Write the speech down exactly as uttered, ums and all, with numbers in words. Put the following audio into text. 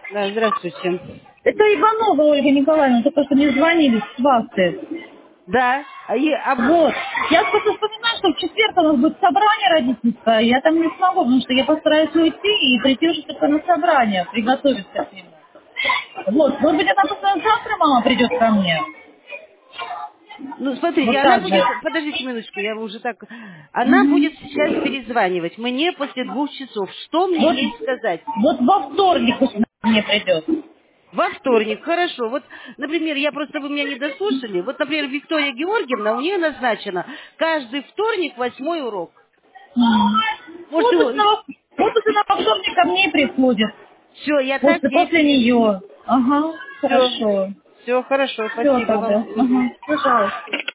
Да, здравствуйте. Это Иванова Ольга Николаевна, только что мне звонили с Вахты. Да, а, и- а- Вот. Я просто вспоминаю, что в четверг у нас будет собрание родительское. Я там не смогу, потому что я постараюсь уйти и прийти уже только на собрание, приготовиться к нему. Вот. Может быть, она просто завтра мама придет ко мне. ну, смотрите, Вот она так будет, же. подождите минуточку, я уже так, она будет Мгм. сейчас перезванивать мне после двух часов. Что мне Вот, ей сказать? вот во вторник пусть она ко мне придет. Во вторник, хорошо. Вот, например, я просто, вы меня не дослушали. Вот, например, Виктория Георгиевна, у нее назначено каждый вторник восьмой урок. М. Может, Вот пусть она, его... во- вот пусть она во вторник ко мне приходит. Все, я так После, ей после перед... нее. Ага, Все, хорошо. все, хорошо, Все спасибо тогда. вам. Мгм. Ага, пожалуйста.